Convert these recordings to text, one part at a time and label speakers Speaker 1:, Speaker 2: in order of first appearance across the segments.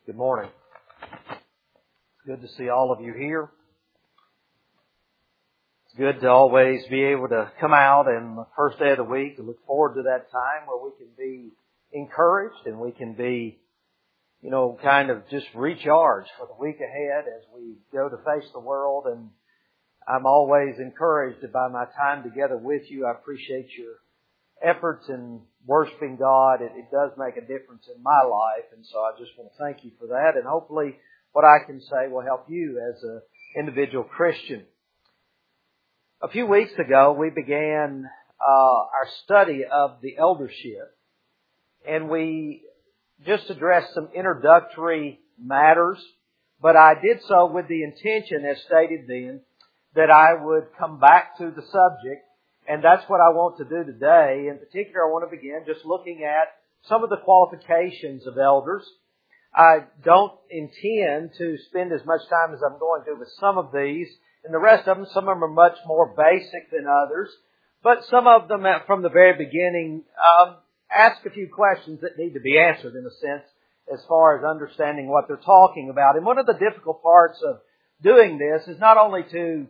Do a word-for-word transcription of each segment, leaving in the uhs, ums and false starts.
Speaker 1: Good morning. It's good to see all of you here. It's good to always be able to come out and the first day of the week and look forward to that time where we can be encouraged and we can be, you know, kind of just recharged for the week ahead as we go to face the world. And I'm always encouraged by my time together with you. I appreciate your efforts in worshiping God. It, it does make a difference in my life, and so I just want to thank you for that. And hopefully what I can say will help you as an individual Christian. A few weeks ago, we began uh, our study of the eldership, and we just addressed some introductory matters, but I did so with the intention, as stated then, that I would come back to the subject. And that's what I want to do today. In particular, I want to begin just looking at some of the qualifications of elders. I don't intend to spend as much time as I'm going to with some of these. And the rest of them, some of them are much more basic than others. But some of them, from the very beginning, um, ask a few questions that need to be answered, in a sense, as far as understanding what they're talking about. And one of the difficult parts of doing this is not only to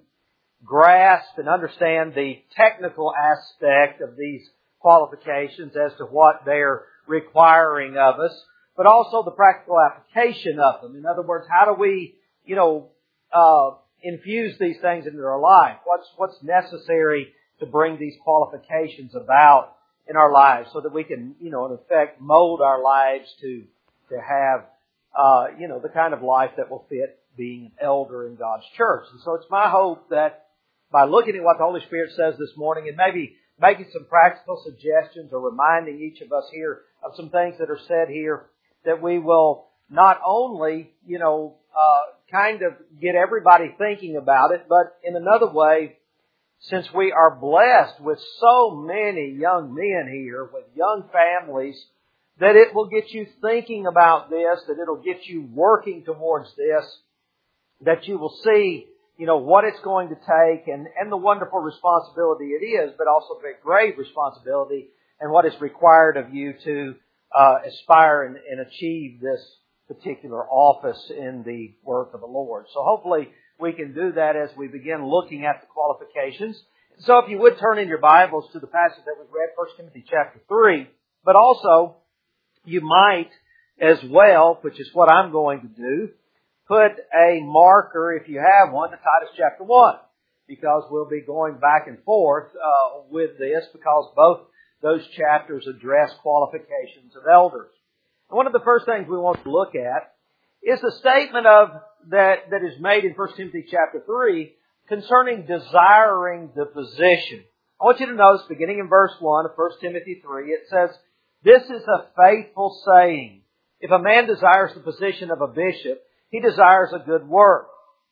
Speaker 1: grasp and understand the technical aspect of these qualifications as to what they're requiring of us, but also the practical application of them. In other words, how do we, you know, uh, infuse these things into our life? What's, what's necessary to bring these qualifications about in our lives so that we can, you know, in effect, mold our lives to, to have, uh, you know, the kind of life that will fit being an elder in God's church. And so it's my hope that by looking at what the Holy Spirit says this morning and maybe making some practical suggestions or reminding each of us here of some things that are said here, that we will not only, you know, uh, kind of get everybody thinking about it, but in another way, since we are blessed with so many young men here, with young families, that it will get you thinking about this, that it'll get you working towards this, that you will see, you know, what it's going to take and, and the wonderful responsibility it is, but also the great responsibility and what is required of you to uh, aspire and, and achieve this particular office in the work of the Lord. So hopefully we can do that as we begin looking at the qualifications. So if you would turn in your Bibles to the passage that we read, First Timothy chapter three, but also you might as well, which is what I'm going to do, put a marker, if you have one, to Titus chapter one, because we'll be going back and forth uh, with this, because both those chapters address qualifications of elders. And one of the first things we want to look at is the statement of that that is made in First Timothy chapter three concerning desiring the position. I want you to notice, beginning in verse one of First Timothy three, it says, "This is a faithful saying. If a man desires the position of a bishop, he desires a good work."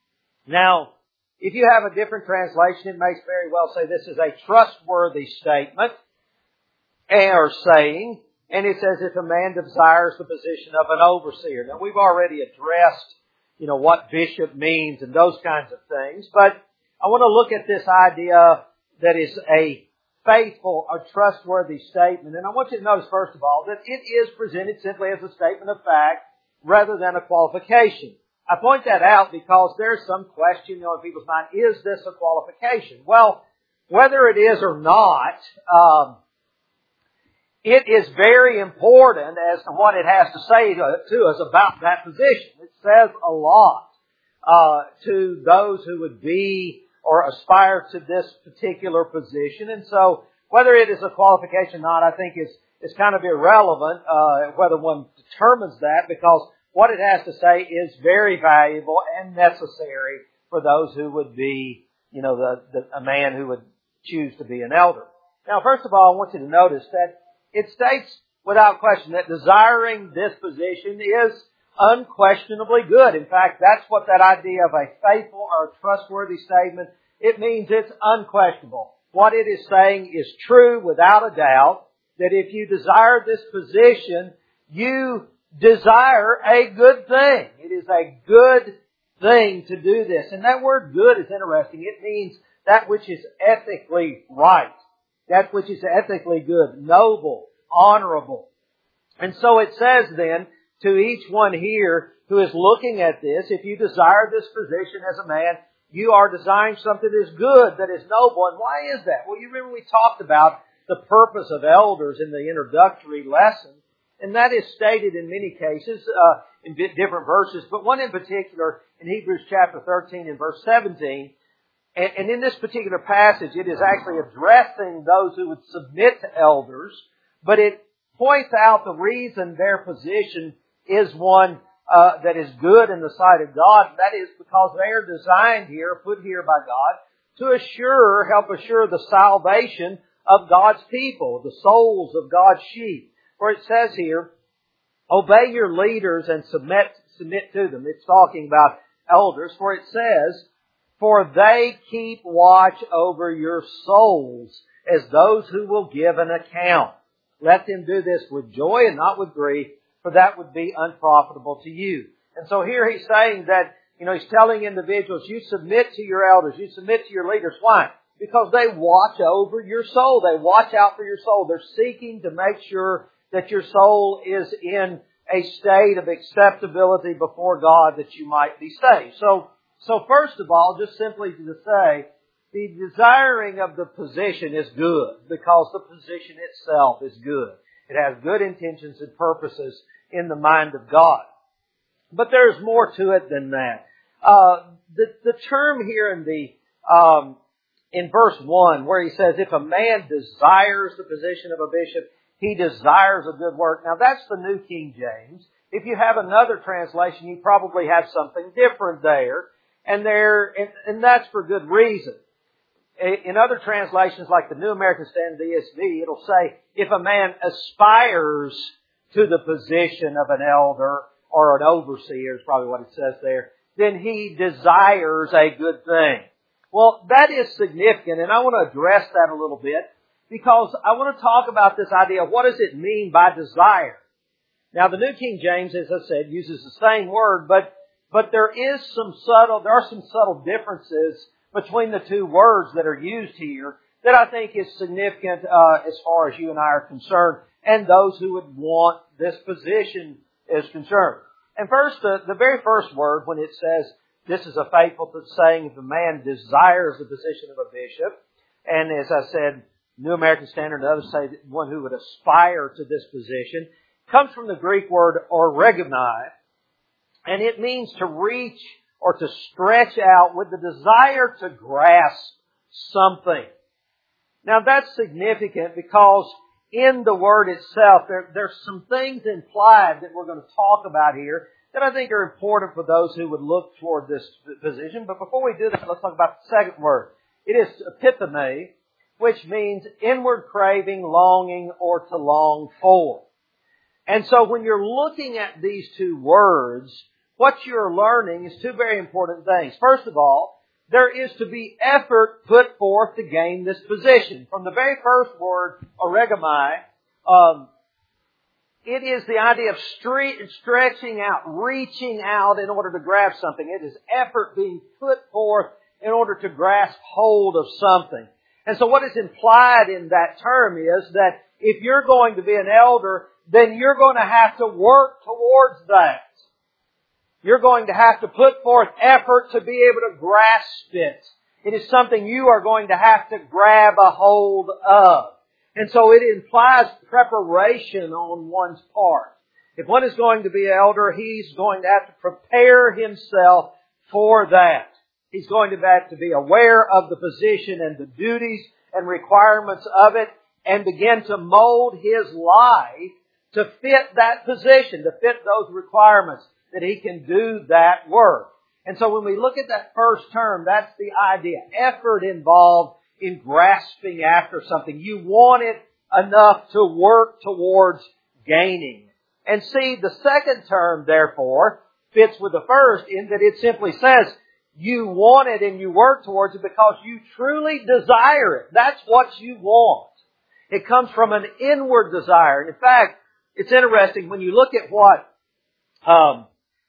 Speaker 1: Now, if you have a different translation, it may very well say this is a trustworthy statement or saying. And it says if a man desires the position of an overseer. Now, we've already addressed, you know, what bishop means and those kinds of things. But I want to look at this idea that is a faithful or trustworthy statement. And I want you to notice, first of all, that it is presented simply as a statement of fact rather than a qualification. I point that out because there's some question, you know, in people's mind, is this a qualification? Well, whether it is or not, um, it is very important as to what it has to say to, to us about that position. It says a lot uh, to those who would be or aspire to this particular position. And so whether it is a qualification or not, I think is, is kind of irrelevant uh, whether one determines that, because what it has to say is very valuable and necessary for those who would be, you know, the, the a man who would choose to be an elder. Now, first of all, I want you to notice that it states without question that desiring this position is unquestionably good. In fact, that's what that idea of a faithful or trustworthy statement, it means it's unquestionable. What it is saying is true without a doubt, that if you desire this position, you desire a good thing. It is a good thing to do this. And that word good is interesting. It means that which is ethically right. That which is ethically good, noble, honorable. And so it says then to each one here who is looking at this, if you desire this position as a man, you are desiring something that is good, that is noble. And why is that? Well, you remember we talked about the purpose of elders in the introductory lesson, and that is stated in many cases, uh, in different verses, but one in particular in Hebrews chapter thirteen and verse seventeen. And, and in this particular passage, it is actually addressing those who would submit to elders, but it points out the reason their position is one uh, that is good in the sight of God. And that is because they are designed here, put here by God, to assure, help assure the salvation of God's people, the souls of God's sheep. For it says here, obey your leaders and submit, submit to them. It's talking about elders, for it says, for they keep watch over your souls as those who will give an account. Let them do this with joy and not with grief, for that would be unprofitable to you. And so here he's saying that, you know, he's telling individuals, you submit to your elders, you submit to your leaders. Why? Because they watch over your soul. They watch out for your soul. They're seeking to make sure that your soul is in a state of acceptability before God that you might be saved. So, so first of all, just simply to say, the desiring of the position is good because the position itself is good. It has good intentions and purposes in the mind of God. But there's more to it than that. Uh, the, the term here in the, um, in verse one, where he says, if a man desires the position of a bishop, he desires a good work. Now that's the New King James. If you have another translation, you probably have something different there. And there, and, and that's for good reason. In other translations, like the New American Standard, the E S V, it'll say, if a man aspires to the position of an elder or an overseer, is probably what it says there, then he desires a good thing. Well, that is significant, and I want to address that a little bit, because I want to talk about this idea of what does it mean by desire. Now, the New King James, as I said, uses the same word, but but there is some subtle, there are some subtle differences between the two words that are used here that I think is significant uh, as far as you and I are concerned, and those who would want this position is concerned. And first, uh, the very first word, when it says, this is a faithful saying, if a man desires the position of a bishop, and as I said, New American Standard and others say one who would aspire to this position, comes from the Greek word origomai, and it means to reach or to stretch out with the desire to grasp something. Now that's significant because in the word itself, there, there's some things implied that we're going to talk about here that I think are important for those who would look toward this position. But before we do that, let's talk about the second word. It is epitheme, which means inward craving, longing, or to long for. And so when you're looking at these two words, what you're learning is two very important things. First of all, there is to be effort put forth to gain this position. From the very first word, origomai, um, it is the idea of stre- stretching out, reaching out in order to grab something. It is effort being put forth in order to grasp hold of something. And so what is implied in that term is that if you're going to be an elder, then you're going to have to work towards that. You're going to have to put forth effort to be able to grasp it. It is something you are going to have to grab a hold of. And so it implies preparation on one's part. If one is going to be an elder, he's going to have to prepare himself for that. He's going to have to be aware of the position and the duties and requirements of it and begin to mold his life to fit that position, to fit those requirements, that he can do that work. And so when we look at that first term, that's the idea. Effort involved in grasping after something. You want it enough to work towards gaining. And see, the second term, therefore, fits with the first in that it simply says, you want it and you work towards it because you truly desire it. That's what you want. It comes from an inward desire. And in fact, it's interesting when you look at what um,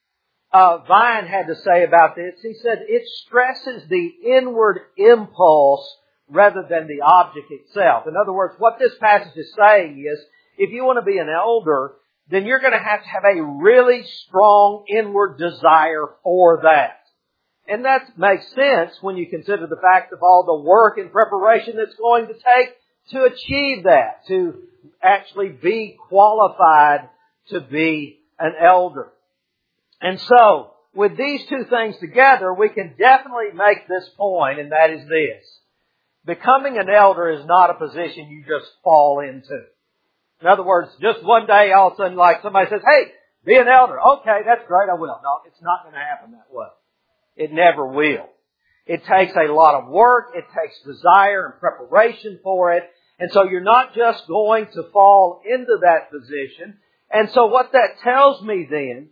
Speaker 1: uh, Vine had to say about this. He said it stresses the inward impulse rather than the object itself. In other words, what this passage is saying is, if you want to be an elder, then you're going to have to have a really strong inward desire for that. And that makes sense when you consider the fact of all the work and preparation that's going to take to achieve that, to actually be qualified to be an elder. And so, with these two things together, we can definitely make this point, and that is this. Becoming an elder is not a position you just fall into. In other words, just one day all of a sudden like somebody says, hey, be an elder. Okay, that's great, I will. No, it's not going to happen that way. It never will. It takes a lot of work. It takes desire and preparation for it. And so you're not just going to fall into that position. And so what that tells me then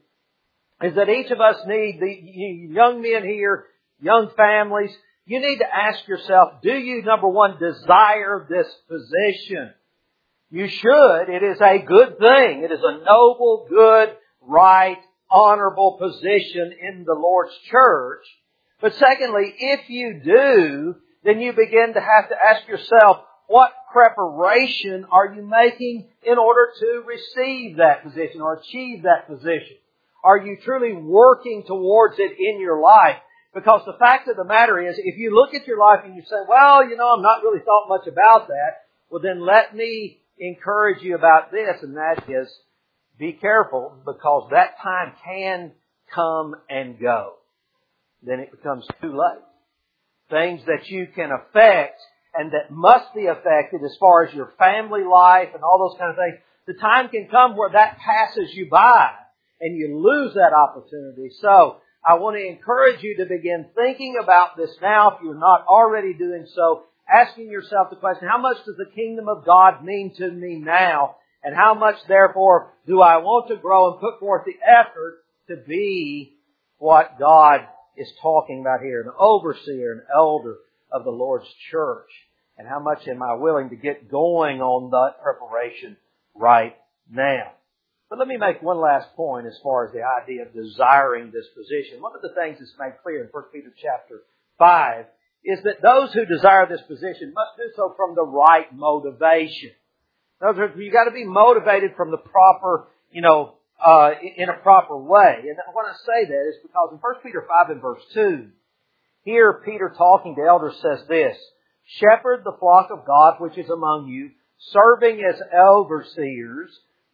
Speaker 1: is that each of us need, the young men here, young families, you need to ask yourself, do you, number one, desire this position? You should. It is a good thing. It is a noble, good, right, honorable position in the Lord's church. But secondly, if you do, then you begin to have to ask yourself, what preparation are you making in order to receive that position or achieve that position? Are you truly working towards it in your life? Because the fact of the matter is, if you look at your life and you say, well, you know, I'm not really thought much about that, well then let me encourage you about this, and that is, be careful, because that time can come and go. Then it becomes too late. Things that you can affect and that must be affected as far as your family life and all those kind of things, the time can come where that passes you by and you lose that opportunity. So, I want to encourage you to begin thinking about this now if you're not already doing so, asking yourself the question, how much does the kingdom of God mean to me now? And how much, therefore, do I want to grow and put forth the effort to be what God is talking about here, an overseer, an elder of the Lord's church? And how much am I willing to get going on that preparation right now? But let me make one last point as far as the idea of desiring this position. One of the things that's made clear in First Peter chapter five is that those who desire this position must do so from the right motivation. In other words, you've got to be motivated from the proper, you know, uh, in a proper way. And when I say that is because in First Peter five and verse two, here Peter talking to elders says this, shepherd the flock of God which is among you, serving as overseers,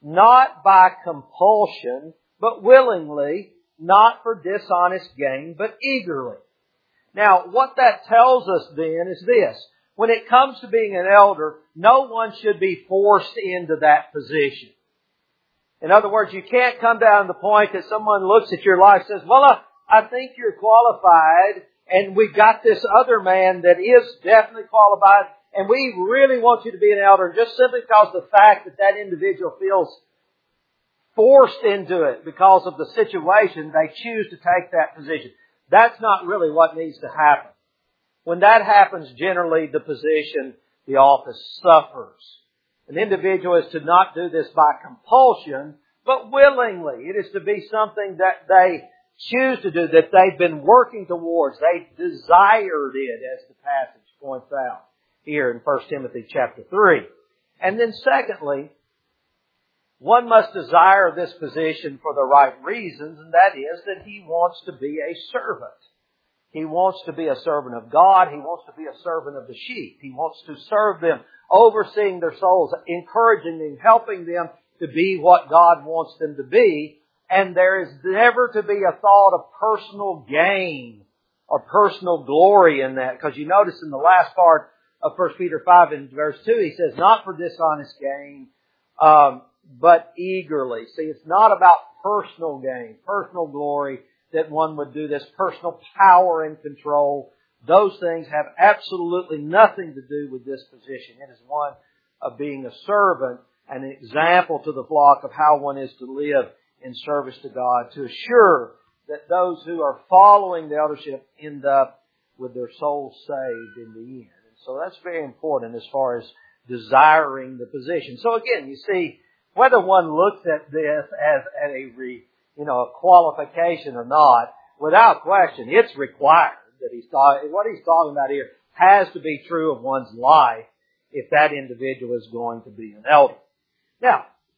Speaker 1: not by compulsion, but willingly, not for dishonest gain, but eagerly. Now, what that tells us then is this. When it comes to being an elder, no one should be forced into that position. In other words, you can't come down to the point that someone looks at your life and says, well, I, I think you're qualified, and we've got this other man that is definitely qualified, and we really want you to be an elder. And just simply because of the fact that that individual feels forced into it because of the situation, they choose to take that position. That's not really what needs to happen. When that happens, generally the position, the office suffers. An individual is to not do this by compulsion, but willingly. It is to be something that they choose to do, that they've been working towards. They desired it, as the passage points out here in First Timothy chapter three. And then secondly, one must desire this position for the right reasons, and that is that he wants to be a servant. He wants to be a servant of God. He wants to be a servant of the sheep. He wants to serve them, overseeing their souls, encouraging them, helping them to be what God wants them to be. And there is never to be a thought of personal gain or personal glory in that. Because you notice in the last part of First Peter five and verse two, he says, not for dishonest gain, um, but eagerly. See, it's not about personal gain, personal glory, that one would do this, personal power and control. Those things have absolutely nothing to do with this position. It is one of being a servant, an example to the flock of how one is to live in service to God, to assure that those who are following the eldership end up with their souls saved in the end. And so that's very important as far as desiring the position. So again, you see, whether one looks at this as at a re, you know, a qualification or not, without question, it's required that he's talking, what he's talking about here has to be true of one's life if that individual is going to be an elder. Now,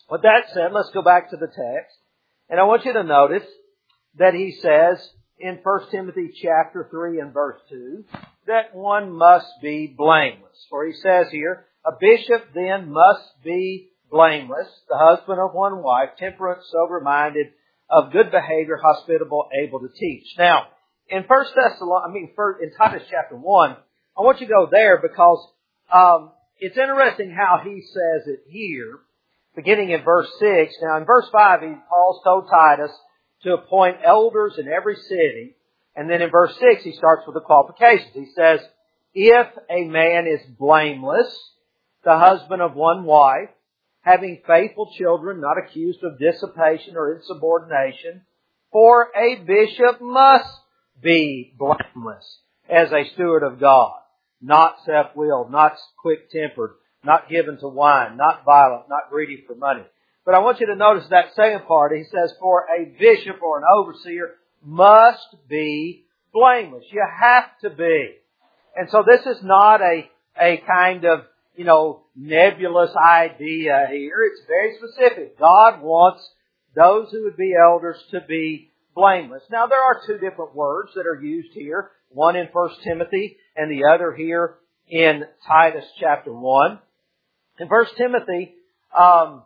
Speaker 1: With that said, let's go back to the text. And I want you to notice that he says in First Timothy chapter three and verse two that one must be blameless. For he says here, a bishop then must be blameless, the husband of one wife, temperate, sober-minded, of good behavior, hospitable, able to teach. Now, in First Thessalonians, I mean, in Titus chapter one, I want you to go there because um, it's interesting how he says it here, beginning in verse six. Now, in verse five, he, Paul's told Titus to appoint elders in every city. And then in verse six, he starts with the qualifications. He says, if a man is blameless, the husband of one wife, having faithful children, not accused of dissipation or insubordination, for a bishop must be blameless as a steward of God, not self-willed, not quick-tempered, not given to wine, not violent, not greedy for money. But I want you to notice that second part. He says, for a bishop or an overseer must be blameless. You have to be. And so this is not a, a kind of, you know, nebulous idea here. It's very specific. God wants those who would be elders to be blameless. Now, there are two different words that are used here. One in First Timothy and the other here in Titus chapter one. In First Timothy, um,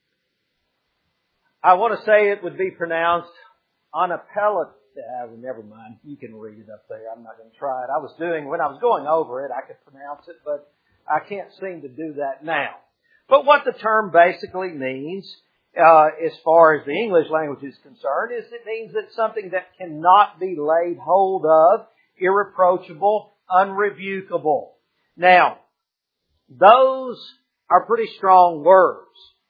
Speaker 1: I want to say it would be pronounced anapellet. Uh, never mind. You can read it up there. I'm not going to try it. I was doing, when I was going over it, I could pronounce it, but I can't seem to do that now. But what the term basically means, uh, as far as the English language is concerned, is it means that something that cannot be laid hold of, irreproachable, unrebukable. Now, those are pretty strong words.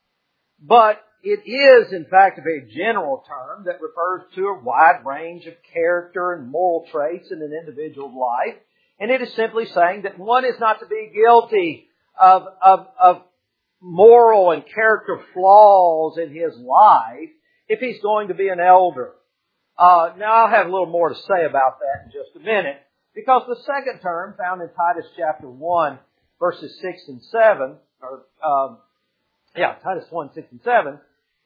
Speaker 1: But it is, in fact, a very general term that refers to a wide range of character and moral traits in an individual's life. And it is simply saying that one is not to be guilty of, of, of moral and character flaws in his life if he's going to be an elder. Uh, now, I'll have a little more to say about that in just a minute, because the second term found in Titus chapter one, verses six and seven, or, um, yeah, Titus one, six and seven,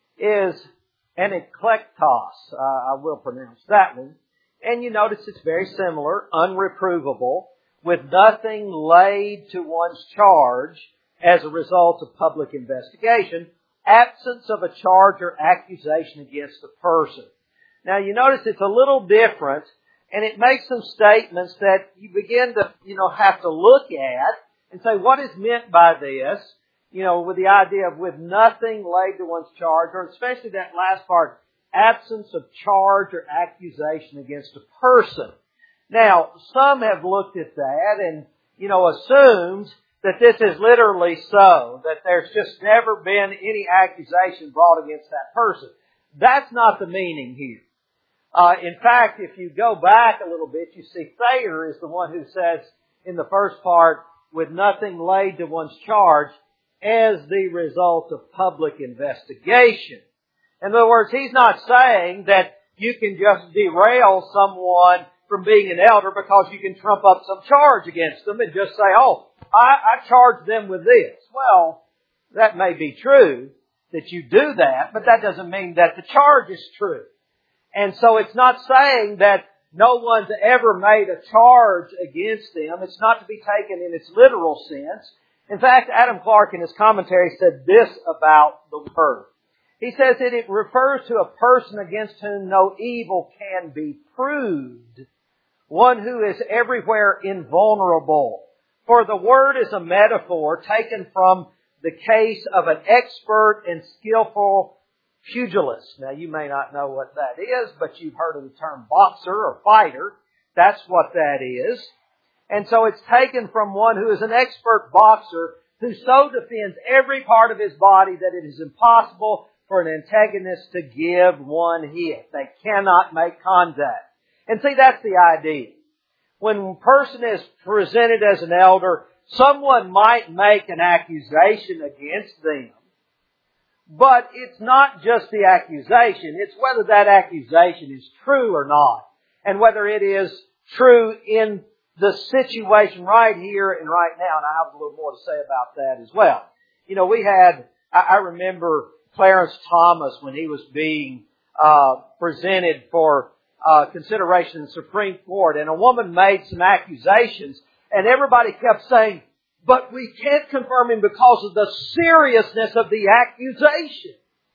Speaker 1: is an eklektos. Uh, I will pronounce that one. And you notice it's very similar, unreprovable, with nothing laid to one's charge as a result of public investigation, absence of a charge or accusation against a person. Now you notice it's a little different, and it makes some statements that you begin to, you know, have to look at and say, what is meant by this? You know, with the idea of with nothing laid to one's charge, or especially that last part, absence of charge or accusation against a person. Now, some have looked at that and, you know, assumed that this is literally so, that there's just never been any accusation brought against that person. That's not the meaning here. Uh, in fact, if you go back a little bit, you see Thayer is the one who says in the first part, with nothing laid to one's charge, as the result of public investigation. In other words, he's not saying that you can just derail someone from being an elder because you can trump up some charge against them and just say, oh, I, I charge them with this. Well, that may be true that you do that, but that doesn't mean that the charge is true. And so it's not saying that no one's ever made a charge against them. It's not to be taken in its literal sense. In fact, Adam Clark in his commentary said this about the word. He says that it refers to a person against whom no evil can be proved, one who is everywhere invulnerable. For the word is a metaphor taken from the case of an expert and skillful pugilist. Now, you may not know what that is, but you've heard of the term boxer or fighter. That's what that is. And so it's taken from one who is an expert boxer who so defends every part of his body that it is impossible for an antagonist to give one hit. They cannot make contact. And see, that's the idea. When a person is presented as an elder, someone might make an accusation against them. But it's not just the accusation. It's whether that accusation is true or not. And whether it is true in the situation right here and right now. And I have a little more to say about that as well. You know, we had, I remember Clarence Thomas when he was being uh, presented for uh, consideration in the Supreme Court, and a woman made some accusations, and everybody kept saying, but we can't confirm him because of the seriousness of the accusation.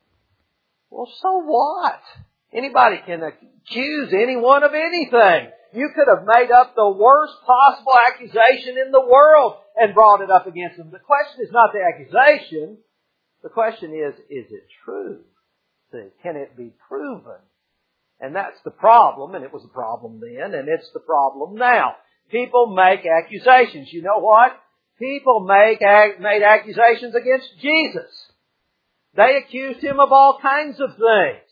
Speaker 1: Well, so what? Anybody can accuse anyone of anything. You could have made up the worst possible accusation in the world and brought it up against them. The question is not the accusation. The question is, is it true? See, can it be proven? And that's the problem, and it was a problem then, and it's the problem now. People make accusations. You know what? People make made accusations against Jesus. They accused Him of all kinds of things.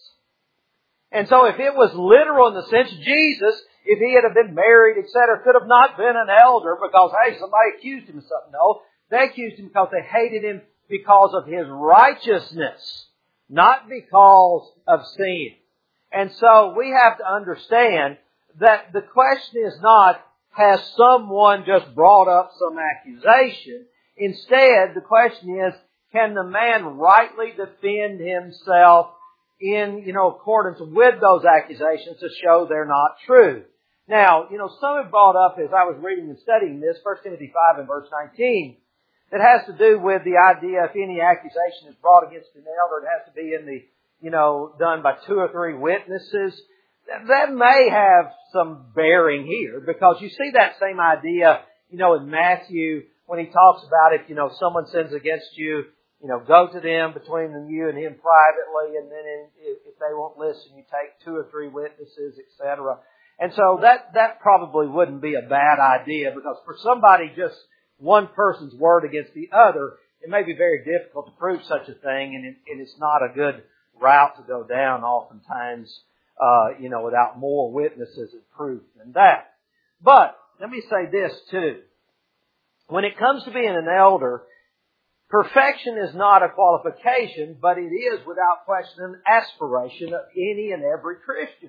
Speaker 1: And so if it was literal in the sense, Jesus, if He had been married, et cetera, could have not been an elder because, hey, somebody accused Him of something. No, they accused Him because they hated Him because of His righteousness, not because of sin. And so we have to understand that the question is not, has someone just brought up some accusation? Instead, the question is, can the man rightly defend himself in, you know, accordance with those accusations to show they're not true? Now, you know, some have brought up, as I was reading and studying this, First Timothy five and verse nineteen, it has to do with the idea if any accusation is brought against an elder, it has to be in the, you know, done by two or three witnesses. That may have some bearing here, because you see that same idea, you know, in Matthew when he talks about if, you know, someone sins against you, you know, go to them between you and him privately, and then if they won't listen, you take two or three witnesses, et cetera. And so that, that probably wouldn't be a bad idea, because for somebody just one person's word against the other, it may be very difficult to prove such a thing, and, it, and it's not a good route to go down oftentimes, uh, you know, without more witnesses and proof than that. But let me say this too. When it comes to being an elder, perfection is not a qualification, but it is without question an aspiration of any and every Christian.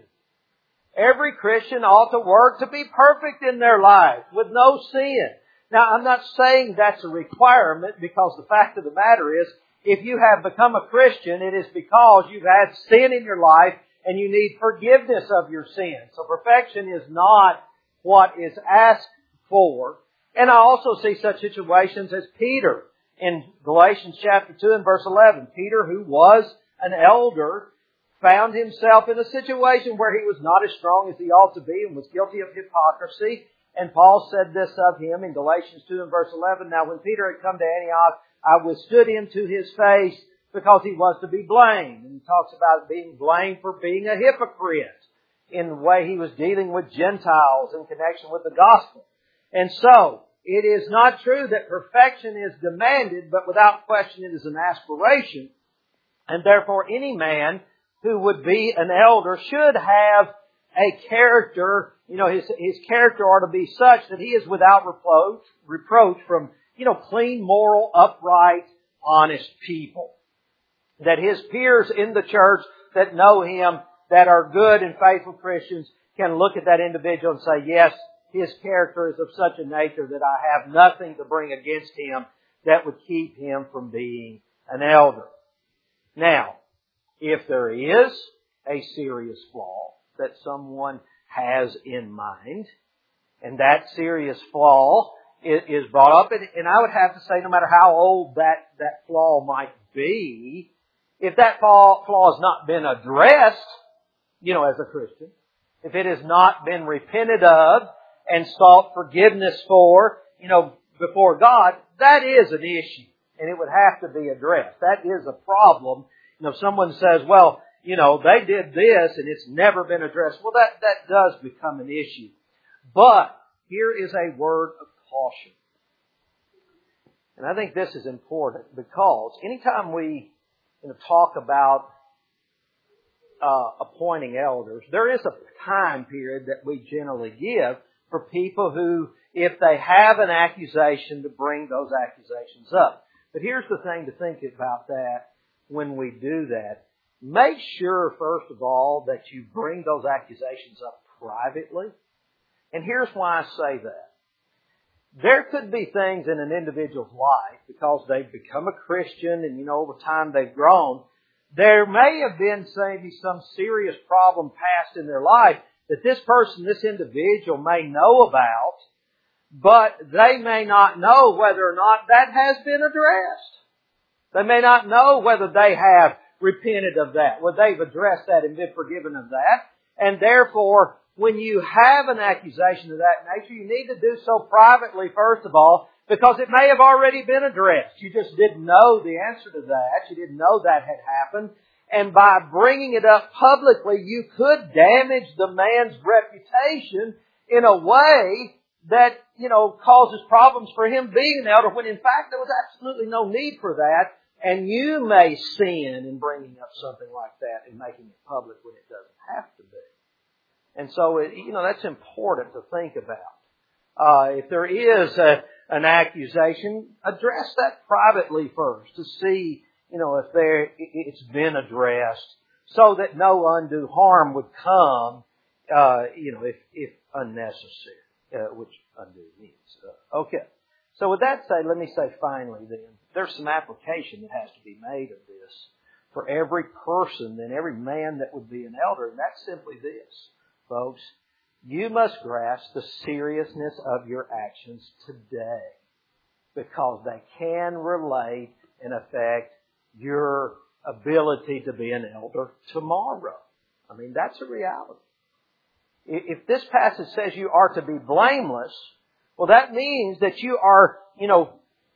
Speaker 1: Every Christian ought to work to be perfect in their life with no sin. Now, I'm not saying that's a requirement, because the fact of the matter is, if you have become a Christian, it is because you've had sin in your life and you need forgiveness of your sin. So perfection is not what is asked for. And I also see such situations as Peter in Galatians chapter two and verse eleven. Peter, who was an elder, found himself in a situation where he was not as strong as he ought to be and was guilty of hypocrisy. And Paul said this of him in Galatians two and verse eleven. Now when Peter had come to Antioch, I withstood him to his face because he was to be blamed. And he talks about being blamed for being a hypocrite in the way he was dealing with Gentiles in connection with the gospel. And so, it is not true that perfection is demanded, but without question it is an aspiration. And therefore any man who would be an elder should have a character, you know, his, his character ought to be such that he is without reproach, reproach from, you know, clean, moral, upright, honest people. That his peers in the church that know him, that are good and faithful Christians, can look at that individual and say, yes, his character is of such a nature that I have nothing to bring against him that would keep him from being an elder. Now, if there is a serious flaw that someone has in mind, and that serious flaw is brought up, and I would have to say no matter how old that, that flaw might be, if that flaw, flaw has not been addressed, you know, as a Christian, if it has not been repented of and sought forgiveness for, you know, before God, that is an issue. And it would have to be addressed. That is a problem. You know, if someone says, well, you know, they did this and it's never been addressed, well, that, that does become an issue. But here is a word of caution. And I think this is important, because anytime we, you know, talk about uh, appointing elders, there is a time period that we generally give for people who, if they have an accusation, to bring those accusations up. But here's the thing to think about that when we do that. Make sure, first of all, that you bring those accusations up privately. And here's why I say that. There could be things in an individual's life, because they've become a Christian and, you know, over time they've grown, there may have been maybe some serious problem past in their life that this person, this individual may know about, but they may not know whether or not that has been addressed. They may not know whether they have repented of that, whether they've addressed that and been forgiven of that. And therefore, when you have an accusation of that nature, you need to do so privately, first of all, because it may have already been addressed. You just didn't know the answer to that. You didn't know that had happened. And by bringing it up publicly, you could damage the man's reputation in a way that, you know, causes problems for him being an elder, when in fact there was absolutely no need for that. And you may sin in bringing up something like that and making it public when it doesn't have to be. And so, it, you know, that's important to think about. Uh, if there is a, an accusation, address that privately first to see, you know, if there it's been addressed, so that no undue harm would come, uh, you know, if, if unnecessary, uh, which undue means. Uh, okay. So with that said, let me say finally then, there's some application that has to be made of this for every person and every man that would be an elder, and that's simply this, folks. You must grasp the seriousness of your actions today, because they can relate and affect your ability to be an elder tomorrow. I mean, that's a reality. If this passage says you are to be blameless, well, that means that you are, you know,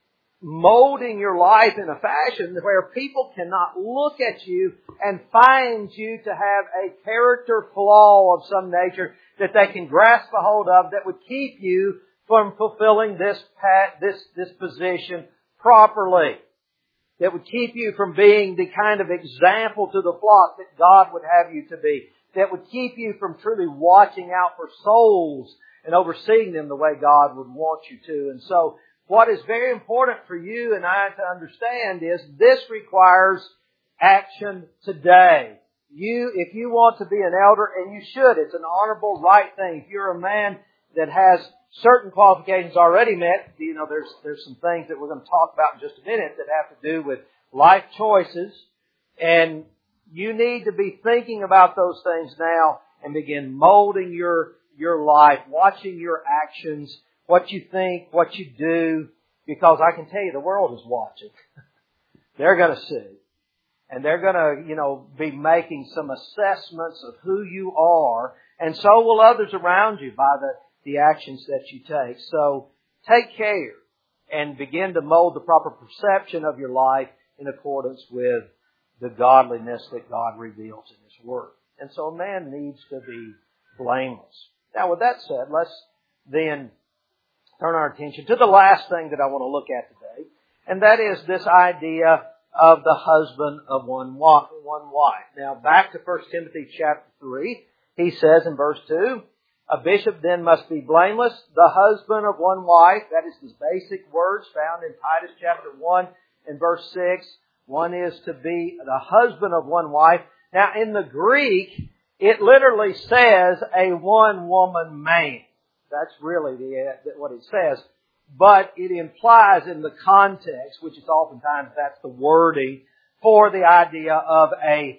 Speaker 1: molding your life in a fashion where people cannot look at you and find you to have a character flaw of some nature that they can grasp a hold of that would keep you from fulfilling this this this position properly. That would keep you from being the kind of example to the flock that God would have you to be. That would keep you from truly watching out for souls and overseeing them the way God would want you to. And so, what is very important for you and I to understand is this requires action today. You, if you want to be an elder, and you should, it's an honorable, right thing. If you're a man that has certain qualifications already met, you know, there's there's some things that we're going to talk about in just a minute that have to do with life choices, and you need to be thinking about those things now and begin molding your your life, watching your actions, what you think, what you do, because I can tell you the world is watching. They're going to see. And they're going to, you know, be making some assessments of who you are, and so will others around you by the, the actions that you take. So take care and begin to mold the proper perception of your life in accordance with the godliness that God reveals in His Word. And so a man needs to be blameless. Now, with that said, let's then turn our attention to the last thing that I want to look at today, and that is this idea of the husband of one wife. Now, back to First Timothy chapter three, he says in verse two, a bishop then must be blameless, the husband of one wife. That is the basic words found in Titus chapter one and verse six. One is to be the husband of one wife. Now, in the Greek, it literally says a one-woman man. That's really the, what it says. But it implies in the context, which is oftentimes that's the wording for the idea of a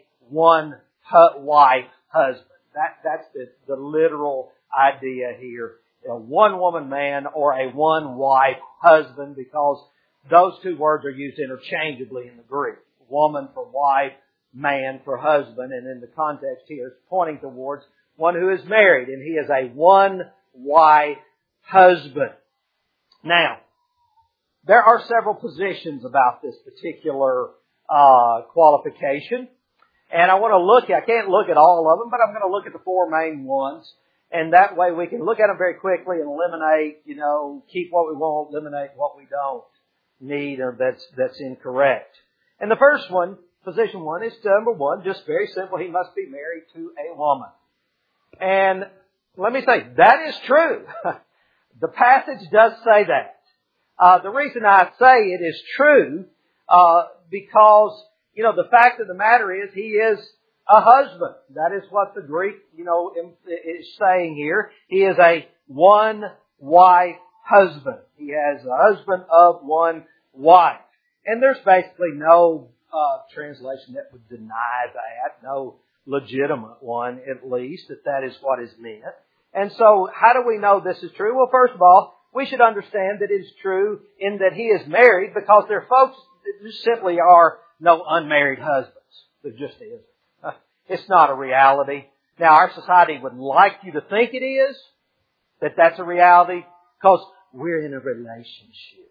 Speaker 1: one-wife husband. That, that's the, the literal idea here. A one-woman man or a one-wife husband, because those two words are used interchangeably in the Greek. Woman for wife, man for husband. And in the context here, it's pointing towards one who is married, and he is a one-wife husband. Now, there are several positions about this particular uh, qualification. And I want to look at, I can't look at all of them, but I'm going to look at the four main ones. And that way we can look at them very quickly and eliminate, you know, keep what we want, eliminate what we don't need or that's, that's incorrect. And the first one, position one, is number one, just very simple. He must be married to a woman. And let me say, that is true. The passage does say that. Uh, the reason I say it is true, uh, because, you know, the fact of the matter is he is a husband. That is what the Greek, you know, is saying here. He is a one-wife husband. He has a husband of one wife. And there's basically no uh, translation that would deny that, no legitimate one at least, that that is what is meant. And so, how do we know this is true? Well, first of all, we should understand that it is true in that he is married, because there are folks that just simply are no unmarried husbands. There just isn't. It's not a reality. Now, our society would like you to think it is, that that's a reality, because we're in a relationship.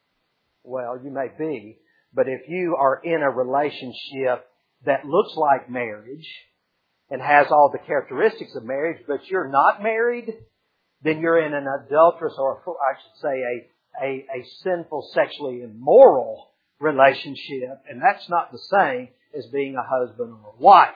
Speaker 1: Well, you may be, but if you are in a relationship that looks like marriage and has all the characteristics of marriage, but you're not married, then you're in an adulterous, or I should say a, a, a sinful, sexually immoral relationship, and that's not the same as being a husband or a wife.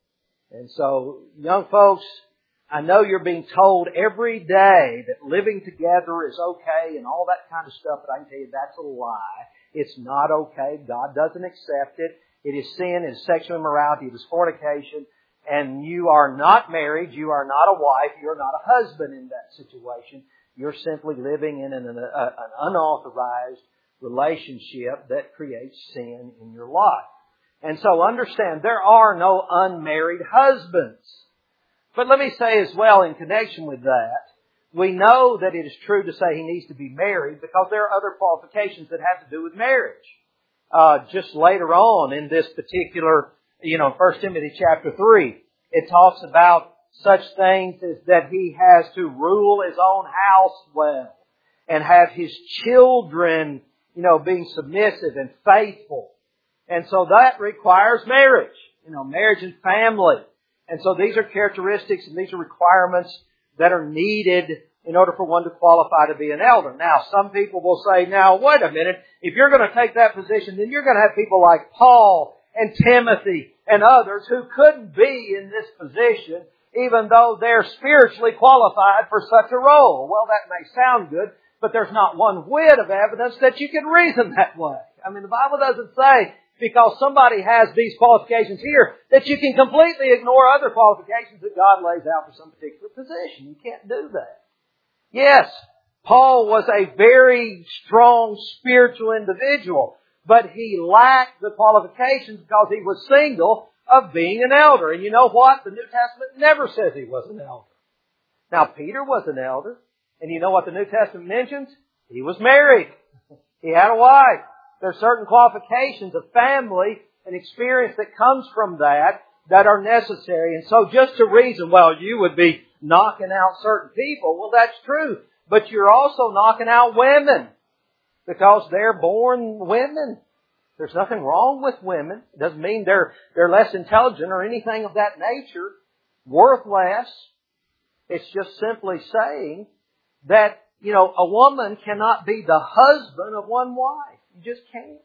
Speaker 1: And so, young folks, I know you're being told every day that living together is okay and all that kind of stuff, but I can tell you that's a lie. It's not okay. God doesn't accept it. It is sin, it is sexual immorality, it is fornication, and you are not married, you are not a wife, you're not a husband in that situation. You're simply living in an, an, an unauthorized relationship that creates sin in your life. And so understand, there are no unmarried husbands. But let me say as well, in connection with that, we know that it is true to say he needs to be married because there are other qualifications that have to do with marriage. Uh, just later on in this particular, you know, First Timothy chapter three, it talks about such things as that he has to rule his own house well and have his children, you know, being submissive and faithful. And so that requires marriage, you know, marriage and family. And so these are characteristics and these are requirements that are needed in order for one to qualify to be an elder. Now, some people will say, now, wait a minute, if you're going to take that position, then you're going to have people like Paul and Timothy and others who couldn't be in this position even though they're spiritually qualified for such a role. Well, that may sound good, but there's not one whit of evidence that you can reason that way. I mean, the Bible doesn't say because somebody has these qualifications here that you can completely ignore other qualifications that God lays out for some particular position. You can't do that. Yes, Paul was a very strong spiritual individual, but he lacked the qualifications because he was single of being an elder. And you know what? The New Testament never says he was an elder. Now, Peter was an elder. And you know what the New Testament mentions? He was married. He had a wife. There are certain qualifications of family and experience that comes from that that are necessary. And so just to reason, well, you would be knocking out certain people. Well, that's true. But you're also knocking out women because they're born women. There's nothing wrong with women. It doesn't mean they're, they're less intelligent or anything of that nature, worth less. It's just simply saying that, you know, a woman cannot be the husband of one wife. You just can't.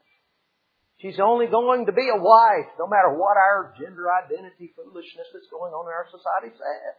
Speaker 1: She's only going to be a wife, no matter what our gender identity foolishness that's going on in our society says.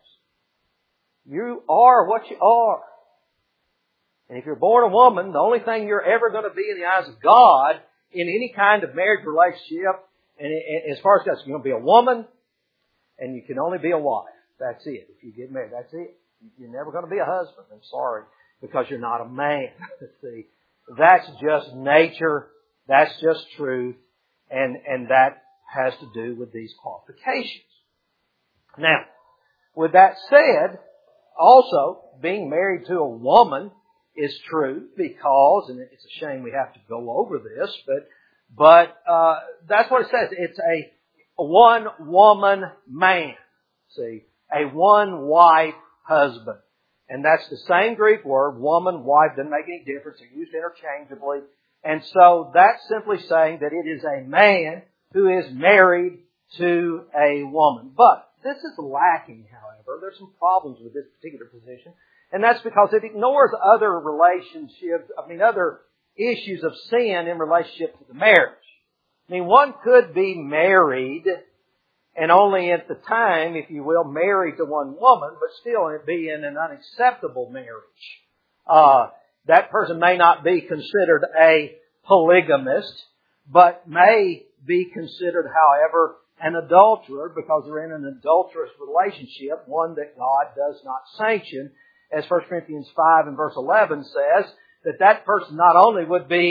Speaker 1: You are what you are. And if you're born a woman, the only thing you're ever going to be in the eyes of God in any kind of marriage relationship, and as far as that's, you're going to be a woman, and you can only be a wife. That's it. If you get married, that's it. You're never going to be a husband. I'm sorry, because you're not a man. See, that's just nature. That's just truth, and and that has to do with these qualifications. Now, with that said, also being married to a woman is true because, and it's a shame we have to go over this, but but uh, that's what it says. It's a one woman man. See, a one wife husband. And that's the same Greek word, woman, wife, doesn't make any difference. They're used interchangeably. And so that's simply saying that it is a man who is married to a woman. But this is lacking, however. There's some problems with this particular position. And that's because it ignores other relationships, I mean, other issues of sin in relationship to the marriage. I mean, one could be married and only at the time, if you will, married to one woman, but still be in an unacceptable marriage. Uh, that person may not be considered a polygamist, but may be considered, however, an adulterer because they're in an adulterous relationship, one that God does not sanction. As First Corinthians five and verse eleven says, that that person not only would be,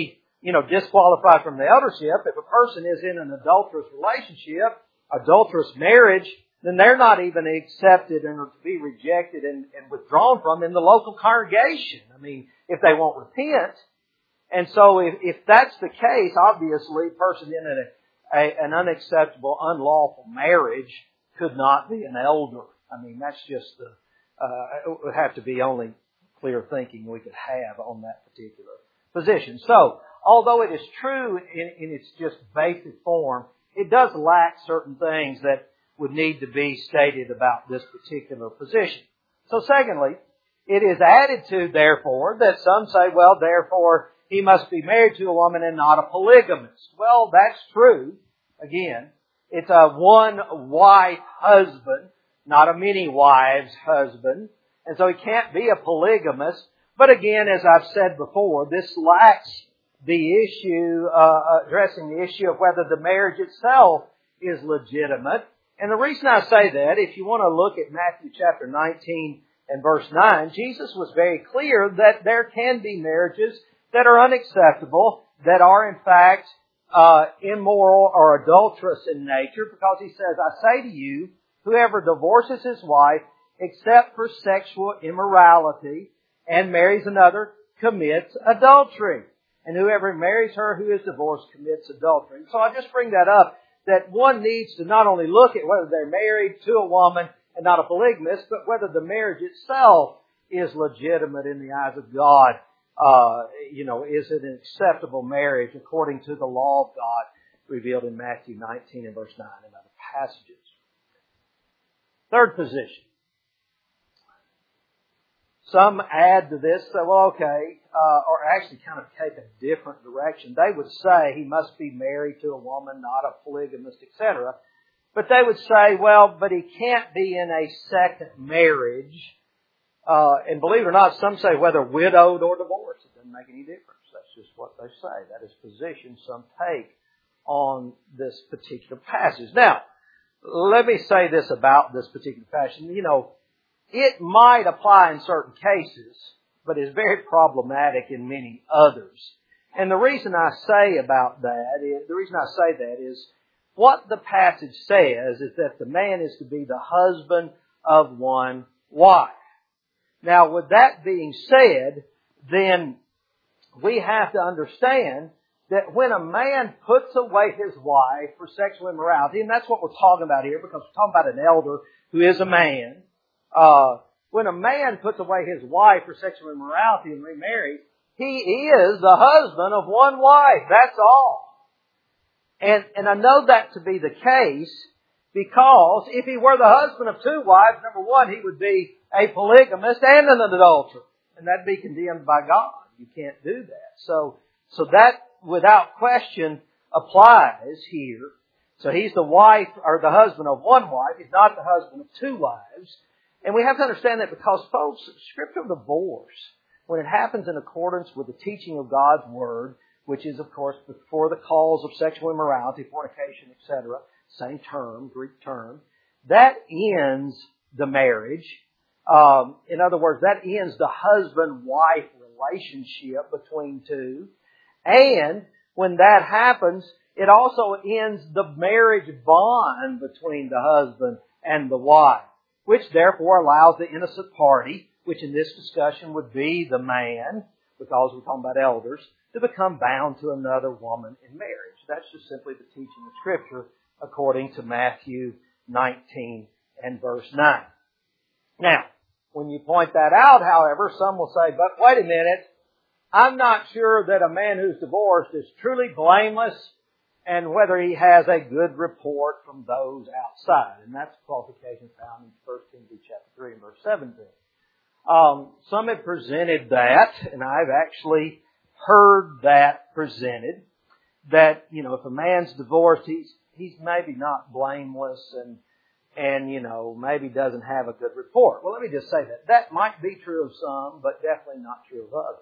Speaker 1: you know, disqualified from the eldership. If a person is in an adulterous relationship, adulterous marriage, then they're not even accepted and are to be rejected and, and withdrawn from in the local congregation. I mean, if they won't repent. And so if, if that's the case, obviously a person in a, a, an unacceptable, unlawful marriage could not be an elder. I mean, that's just the, uh, it would have to be only clear thinking we could have on that particular position. So, although it is true in, in its just basic form, it does lack certain things that would need to be stated about this particular position. So secondly, it is added to, therefore, that some say, well, therefore, he must be married to a woman and not a polygamist. Well, that's true. Again, it's a one-wife husband, not a many-wives husband. And so he can't be a polygamist. But again, as I've said before, this lacks the issue, uh, addressing the issue of whether the marriage itself is legitimate. And the reason I say that, if you want to look at Matthew chapter nineteen and verse nine, Jesus was very clear that there can be marriages that are unacceptable, that are in fact uh, immoral or adulterous in nature, because He says, I say to you, whoever divorces his wife except for sexual immorality and marries another commits adultery. And whoever marries her who is divorced commits adultery. So I just bring that up, that one needs to not only look at whether they're married to a woman and not a polygamist, but whether the marriage itself is legitimate in the eyes of God. Uh, you know, is it an acceptable marriage according to the law of God revealed in Matthew nineteen and verse nine and other passages. Third position. Some add to this, say, well, okay, uh, or actually kind of take a different direction. They would say he must be married to a woman, not a polygamist, et cetera. But they would say, well, but he can't be in a second marriage. Uh, and believe it or not, some say whether widowed or divorced. It doesn't make any difference. That's just what they say. That is position some take on this particular passage. Now, let me say this about this particular passage. You know, it might apply in certain cases, but is very problematic in many others. And the reason I say about that is, the reason I say that is, what the passage says is that the man is to be the husband of one wife. Now, with that being said, then we have to understand that when a man puts away his wife for sexual immorality, and that's what we're talking about here, because we're talking about an elder who is a man. Uh, when a man puts away his wife for sexual immorality and remarries, he is the husband of one wife. That's all. And, and I know that to be the case because if he were the husband of two wives, number one, he would be a polygamist and an adulterer. And that'd be condemned by God. You can't do that. So, so that without question applies here. So he's the wife or the husband of one wife. He's not the husband of two wives. And we have to understand that because, folks, scriptural divorce, when it happens in accordance with the teaching of God's Word, which is, of course, before the cause of sexual immorality, fornication, et cetera, same term, Greek term, that ends the marriage. Um, in other words, that ends the husband-wife relationship between two. And when that happens, it also ends the marriage bond between the husband and the wife, which therefore allows the innocent party, which in this discussion would be the man, because we're talking about elders, to become bound to another woman in marriage. That's just simply the teaching of Scripture according to Matthew nineteen and verse nine. Now, when you point that out, however, some will say, but wait a minute, I'm not sure that a man who's divorced is truly blameless and whether he has a good report from those outside. And that's the qualification found in First Timothy chapter three and verse seventeen. Um, some have presented that, and I've actually heard that presented, that, you know, if a man's divorced, he's he's maybe not blameless and, and, you know, maybe doesn't have a good report. Well, let me just say that. That might be true of some, but definitely not true of others.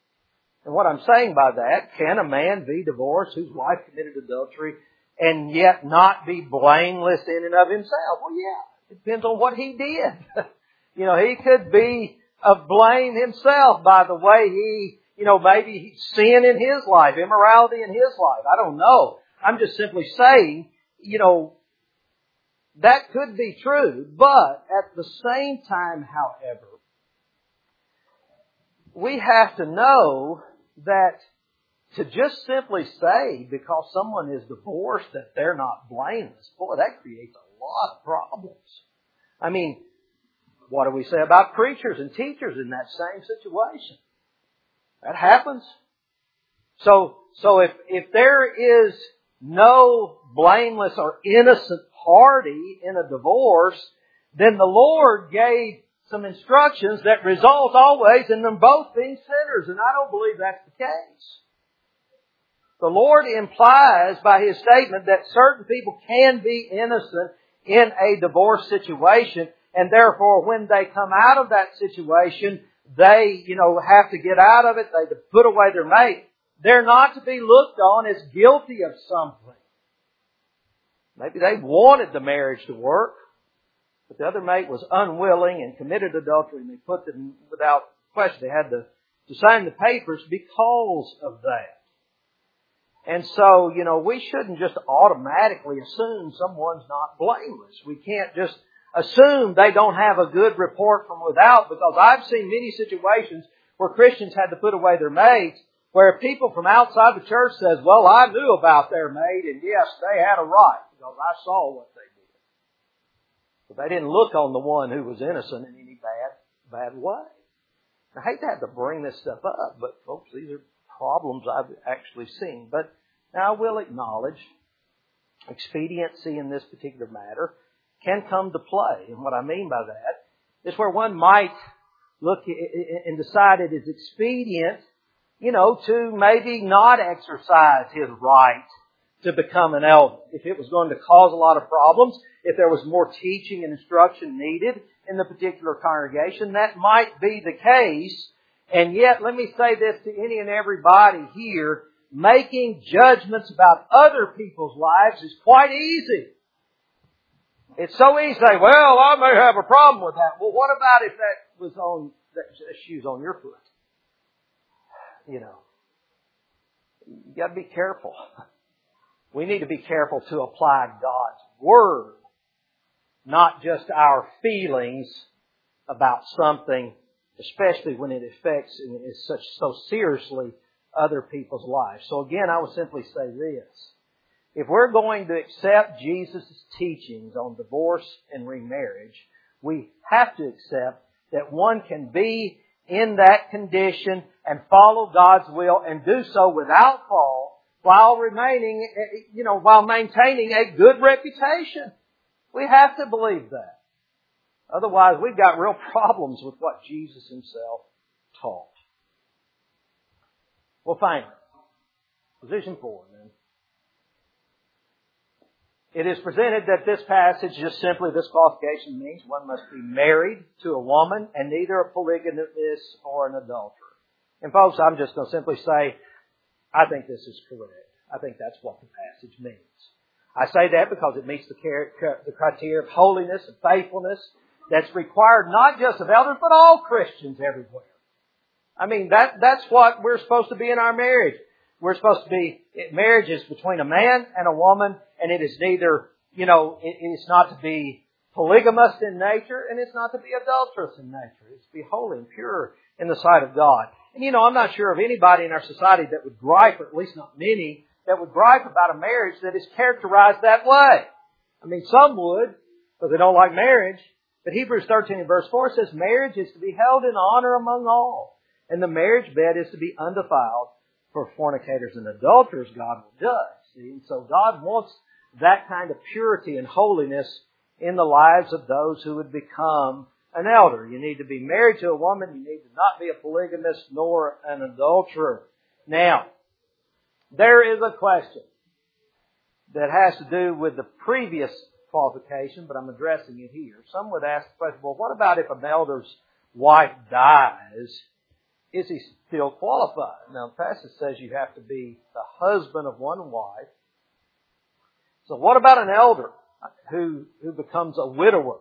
Speaker 1: And what I'm saying by that, can a man be divorced whose wife committed adultery and yet not be blameless in and of himself? Well, yeah, it depends on what he did. You know, he could be of blame himself by the way he you know, maybe sin in his life, immorality in his life. I don't know. I'm just simply saying, you know, that could be true. But at the same time, however, we have to know that to just simply say because someone is divorced that they're not blameless, boy, that creates a lot of problems. I mean, what do we say about preachers and teachers in that same situation? That happens. So, so if, if there is no blameless or innocent party in a divorce, then the Lord gave some instructions that result always in them both being sinners, and I don't believe that's the case. The Lord implies by His statement that certain people can be innocent in a divorce situation, and therefore when they come out of that situation, they, you know, have to get out of it, they put away their mate. They're not to be looked on as guilty of something. Maybe they wanted the marriage to work, but the other mate was unwilling and committed adultery, and they put them without question. They had to, to sign the papers because of that. And so, you know, we shouldn't just automatically assume someone's not blameless. We can't just assume they don't have a good report from without, because I've seen many situations where Christians had to put away their mates, where people from outside the church says, well, I knew about their mate, and yes, they had a right, because I saw what they did. But they didn't look on the one who was innocent in any bad, bad way. I hate to have to bring this stuff up, but folks, these are problems I've actually seen. But now I will acknowledge expediency in this particular matter can come to play. And what I mean by that is where one might look and decide it is expedient, you know, to maybe not exercise his right to become an elder. If it was going to cause a lot of problems, if there was more teaching and instruction needed in the particular congregation, that might be the case. And yet, let me say this to any and everybody here, making judgments about other people's lives is quite easy. It's so easy to say, well, I may have a problem with that. Well, what about if that was on, that shoe's on your foot? You know, you got to be careful. We need to be careful to apply God's Word, not just our feelings about something, especially when it affects and is such so seriously other people's lives. So again, I would simply say this. If we're going to accept Jesus' teachings on divorce and remarriage, we have to accept that one can be in that condition and follow God's will and do so without fault while remaining, you know, while maintaining a good reputation. We have to believe that. Otherwise, we've got real problems with what Jesus Himself taught. Well, finally, position four, then. It is presented that this passage, just simply this qualification means one must be married to a woman and neither a polygamist or an adulterer. And folks, I'm just going to simply say, I think this is correct. I think that's what the passage means. I say that because it meets the criteria of holiness and faithfulness that's required not just of elders, but all Christians everywhere. I mean, that that's what we're supposed to be in our marriage. We're supposed to be, marriage is between a man and a woman, and it is neither, you know, it, it's not to be polygamous in nature, and it's not to be adulterous in nature. It's to be holy and pure in the sight of God. And you know, I'm not sure of anybody in our society that would gripe, or at least not many, that would gripe about a marriage that is characterized that way. I mean, some would, because they don't like marriage. But Hebrews thirteen and verse four says, marriage is to be held in honor among all, and the marriage bed is to be undefiled. For fornicators and adulterers, God will judge. See? And so God wants that kind of purity and holiness in the lives of those who would become an elder. You need to be married to a woman. You need to not be a polygamist nor an adulterer. Now, there is a question that has to do with the previous qualification, but I'm addressing it here. Some would ask the question, well, what about if an elder's wife dies? Is he still qualified? Now, the passage says you have to be the husband of one wife. So what about an elder who, who becomes a widower?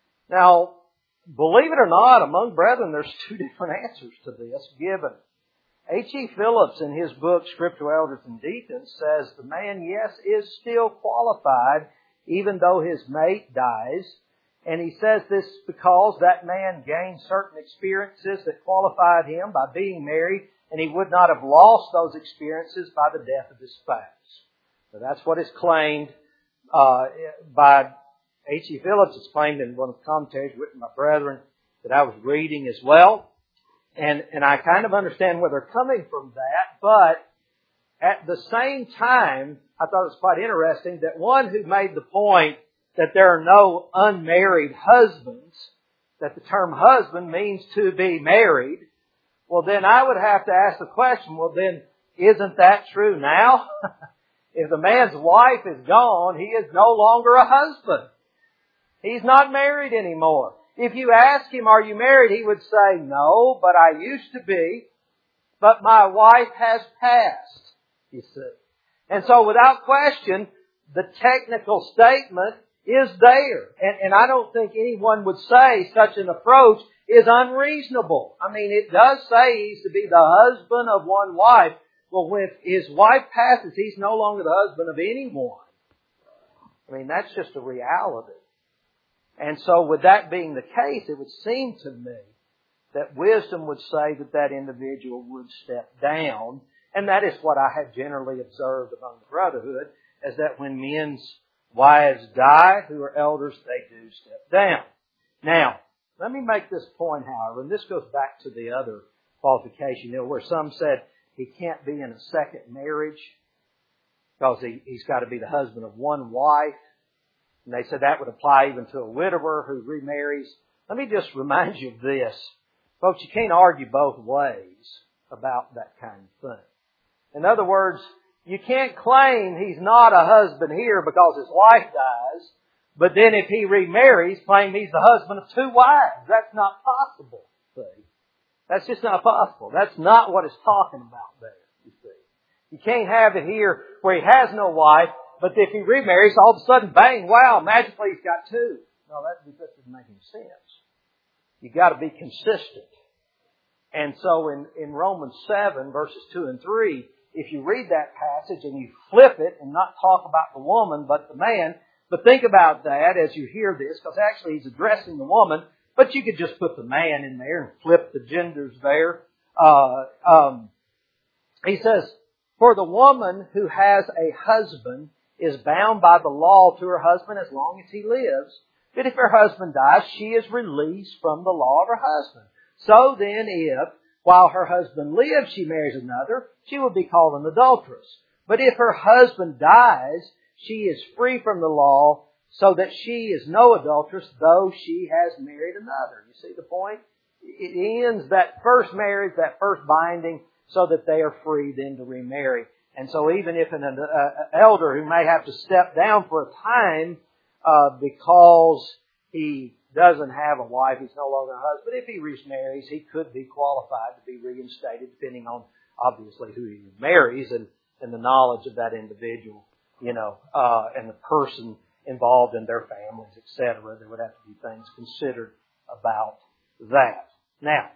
Speaker 1: Now, believe it or not, among brethren, there's two different answers to this given. H E Phillips, in his book, Scriptural Elders and Deacons, says the man, yes, is still qualified even though his mate dies. And he says this because that man gained certain experiences that qualified him by being married, and he would not have lost those experiences by the death of his spouse. So that's what is claimed uh, by H E Phillips. It's claimed in one of the commentaries written by brethren that I was reading as well. And, and I kind of understand where they're coming from that, but at the same time, I thought it was quite interesting that one who made the point that there are no unmarried husbands, that the term husband means to be married, well then I would have to ask the question, well then, isn't that true now? If the man's wife is gone, he is no longer a husband. He's not married anymore. If you ask him, are you married? He would say, no, but I used to be, but my wife has passed, you see. And so without question, the technical statement is there. And, and I don't think anyone would say such an approach is unreasonable. I mean, it does say he's to be the husband of one wife. Well, when his wife passes, he's no longer the husband of anyone. I mean, that's just a reality. And so with that being the case, it would seem to me that wisdom would say that that individual would step down. And that is what I have generally observed among the brotherhood, is that when men's wives die, who are elders, they do step down. Now, let me make this point, however, and this goes back to the other qualification, you know, where some said he can't be in a second marriage because he, he's got to be the husband of one wife. And they said that would apply even to a widower who remarries. Let me just remind you of this. Folks, you can't argue both ways about that kind of thing. In other words, you can't claim he's not a husband here because his wife dies, but then if he remarries, claim he's the husband of two wives. That's not possible, see. That's just not possible. That's not what it's talking about there, you see. You can't have it here where he has no wife, but if he remarries, all of a sudden, bang, wow, magically he's got two. No, that, that doesn't make any sense. You've got to be consistent. And so in, in Romans seven, verses two and three, if you read that passage and you flip it and not talk about the woman but the man, but think about that as you hear this, because actually he's addressing the woman, but you could just put the man in there and flip the genders there. Uh, um, he says, for the woman who has a husband is bound by the law to her husband as long as he lives. But if her husband dies, she is released from the law of her husband. So then if, while her husband lives, she marries another, she will be called an adulteress. But if her husband dies, she is free from the law, so that she is no adulteress, though she has married another. You see the point? It ends that first marriage, that first binding, so that they are free then to remarry. And so even if an uh, elder who may have to step down for a time uh, because he doesn't have a wife, he's no longer a husband, if he remarries, he could be qualified to be reinstated depending on obviously who he marries and, and the knowledge of that individual, you know, uh, and the person involved in their families, et cetera. There would have to be things considered about that. Now,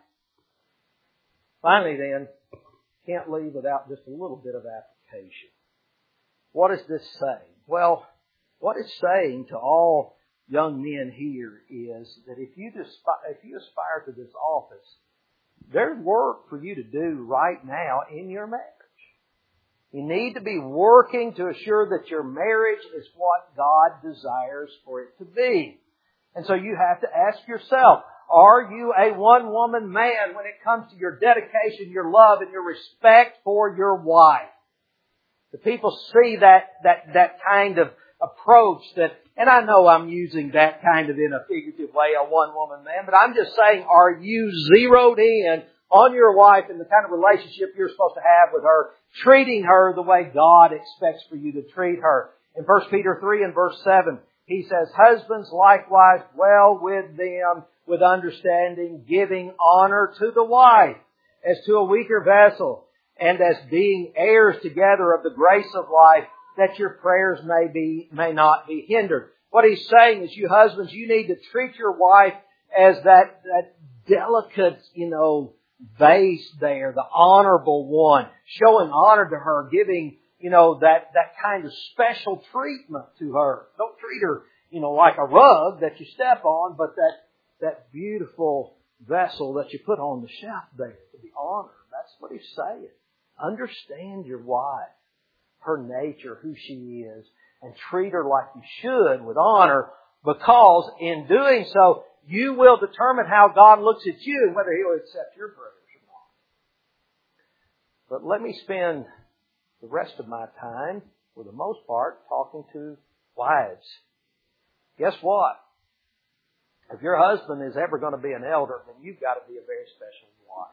Speaker 1: finally then, can't leave without just a little bit of application. What does this say? Well, what it's saying to all young men here is that if you aspire, if you aspire to this office, there's work for you to do right now in your marriage. You need to be working to assure that your marriage is what God desires for it to be. And so you have to ask yourself, are you a one-woman man when it comes to your dedication, your love, and your respect for your wife? The people see that, that, that kind of approach that, and I know I'm using that kind of in a figurative way, a one-woman man, but I'm just saying, are you zeroed in on your wife and the kind of relationship you're supposed to have with her, treating her the way God expects for you to treat her? In First Peter three and verse seven, he says, husbands likewise dwell with them with understanding, giving honor to the wife as to a weaker vessel, and as being heirs together of the grace of life, that your prayers may be may not be hindered. What he's saying is, you husbands, you need to treat your wife as that that delicate, you know, vase there, the honorable one, showing honor to her, giving, you know, that, that kind of special treatment to her. Don't treat her, you know, like a rug that you step on, but that, that beautiful vessel that you put on the shelf there to be honored. That's what he's saying. Understand your wife, her nature, who she is, and treat her like you should with honor, because in doing so, you will determine how God looks at you and whether He'll accept your prayers or not. But let me spend the rest of my time, for the most part, talking to wives. Guess what? If your husband is ever going to be an elder, then you've got to be a very special wife.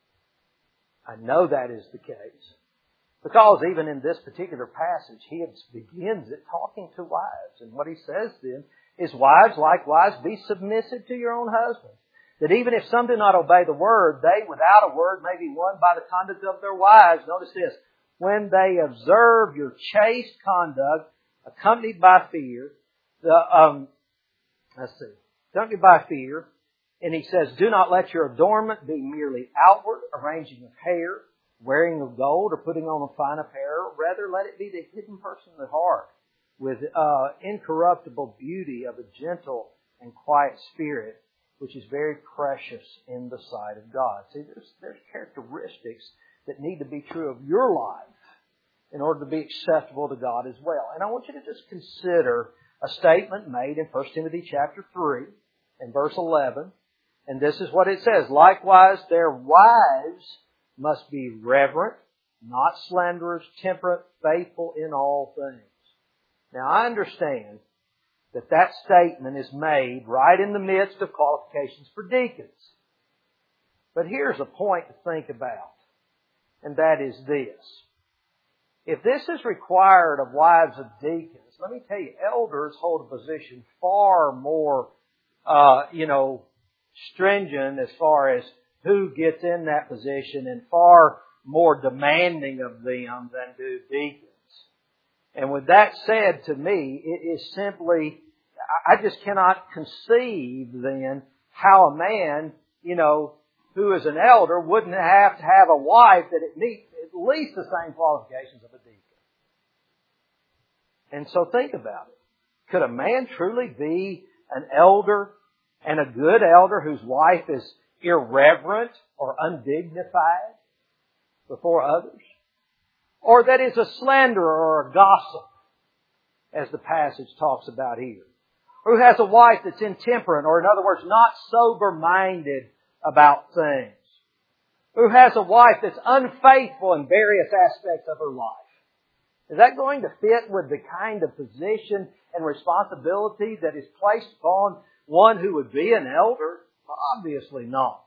Speaker 1: I know that is the case. Because even in this particular passage, he begins it talking to wives. And what he says then is, wives, likewise, be submissive to your own husbands. That even if some do not obey the word, they without a word may be won by the conduct of their wives. Notice this. When they observe your chaste conduct, accompanied by fear, the, um, let's see, accompanied by fear, and he says, do not let your adornment be merely outward, arranging of hair, wearing of gold, or putting on a fine apparel. Rather, let it be the hidden person of the heart, with uh, incorruptible beauty of a gentle and quiet spirit, which is very precious in the sight of God. See, there's, there's characteristics that need to be true of your life in order to be acceptable to God as well. And I want you to just consider a statement made in First Timothy chapter three and verse eleven. And this is what it says. Likewise, their wives must be reverent, not slanderers, temperate, faithful in all things. Now, I understand that that statement is made right in the midst of qualifications for deacons. But here's a point to think about, and that is this. If this is required of wives of deacons, let me tell you, elders hold a position far more, uh, you know, stringent as far as who gets in that position, and far more demanding of them than do deacons. And with that said, to me, it is simply, I just cannot conceive then how a man, you know, who is an elder wouldn't have to have a wife that it meets at least the same qualifications of a deacon. And so think about it. Could a man truly be an elder, and a good elder whose wife is irreverent or undignified before others? Or that is a slanderer or a gossip, as the passage talks about here? Or who has a wife that's intemperate, or in other words, not sober-minded about things? Who has a wife that's unfaithful in various aspects of her life? Is that going to fit with the kind of position and responsibility that is placed upon one who would be an elder? Well, obviously not.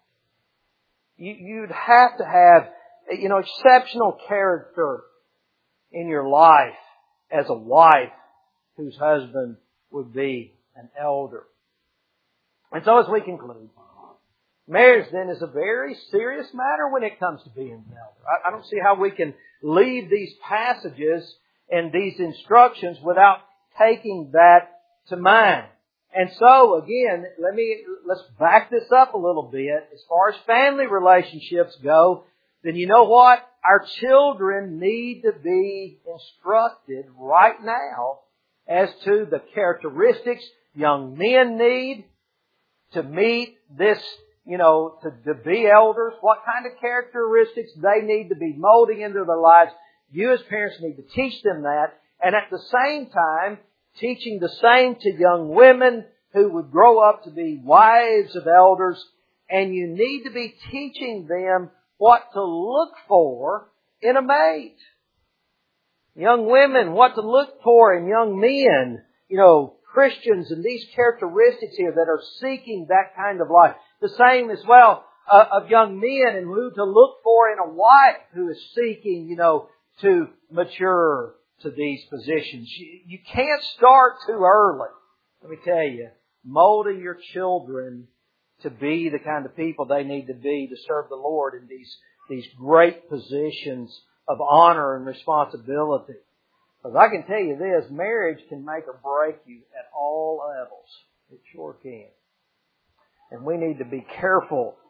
Speaker 1: You'd have to have, you know, exceptional character in your life as a wife whose husband would be an elder. And so as we conclude, marriage then is a very serious matter when it comes to being an elder. I don't see how we can leave these passages and these instructions without taking that to mind. And so, again, let me, let's back this up a little bit. As far as family relationships go, then you know what? Our children need to be instructed right now as to the characteristics young men need to meet this, you know, to, to be elders, what kind of characteristics they need to be molding into their lives. You as parents need to teach them that. And at the same time, teaching the same to young women who would grow up to be wives of elders. And you need to be teaching them what to look for in a mate. Young women, what to look for in young men. You know, Christians and these characteristics here that are seeking that kind of life. The same as well uh, of young men and who to look for in a wife who is seeking, you know, to mature to these positions. You, you can't start too early. Let me tell you, molding your children to be the kind of people they need to be to serve the Lord in these, these great positions of honor and responsibility. Because I can tell you this, marriage can make or break you at all levels. It sure can. And we need to be careful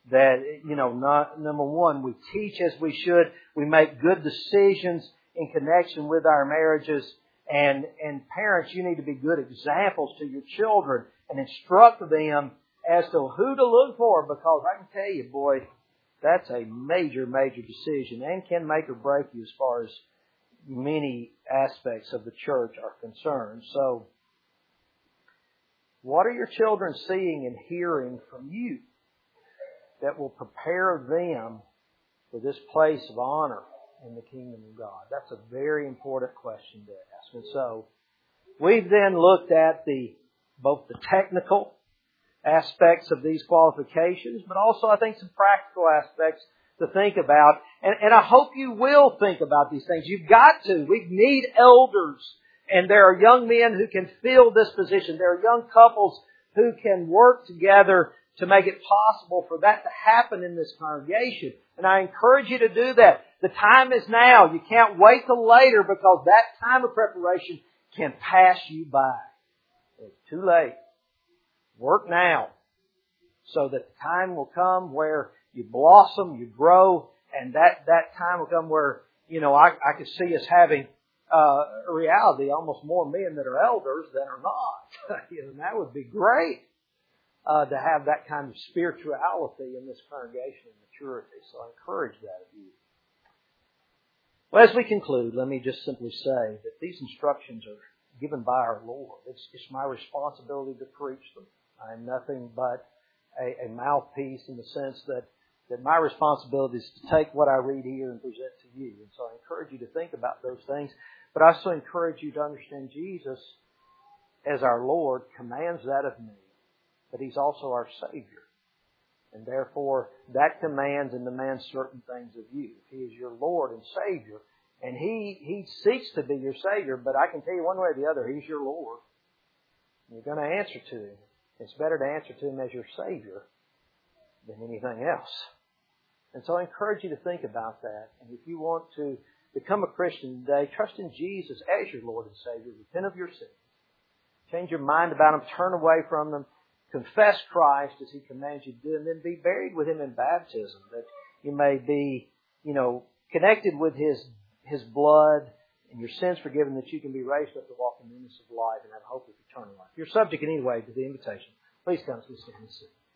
Speaker 1: that, you know, not, number one, we teach as we should. We make good decisions in connection with our marriages. And, and parents, you need to be good examples to your children and instruct them as to who to look for, because I can tell you, boy, that's a major, major decision and can make or break you as far as many aspects of the church are concerned. So, what are your children seeing and hearing from you that will prepare them for this place of honor in the kingdom of God? That's a very important question to ask. And so, we've then looked at the both the technical aspects of these qualifications, but also I think some practical aspects to think about. And, and I hope you will think about these things. You've got to. We need elders. And there are young men who can fill this position. There are young couples who can work together to make it possible for that to happen in this congregation. And I encourage you to do that. The time is now. You can't wait till later, because that time of preparation can pass you by. It's too late. Work now, so that the time will come where you blossom, you grow, and that, that time will come where, you know, I, I could see us having uh, a reality, almost more men that are elders than are not. You know, and that would be great uh, to have that kind of spirituality in this congregation and maturity. So I encourage that of you. Well, as we conclude, let me just simply say that these instructions are given by our Lord. It's, it's my responsibility to preach them. I'm nothing but a, a mouthpiece, in the sense that, that my responsibility is to take what I read here and present to you. And so I encourage you to think about those things. But I also encourage you to understand Jesus, as our Lord, commands that of me. But He's also our Savior. And therefore, that commands and demands certain things of you. He is your Lord and Savior. And He, He seeks to be your Savior. But I can tell you one way or the other, He's your Lord. You're going to answer to Him. It's better to answer to Him as your Savior than anything else. And so I encourage you to think about that. And if you want to become a Christian today, trust in Jesus as your Lord and Savior. Repent of your sins. Change your mind about them. Turn away from them. Confess Christ as He commands you to do. And then be buried with Him in baptism, that you may be, you know, connected with His, His blood and your sins forgiven, that you can be raised up to walk in the newness of life and have hope of eternal life. If you're subject in any way to the invitation, please come as we stand and sing.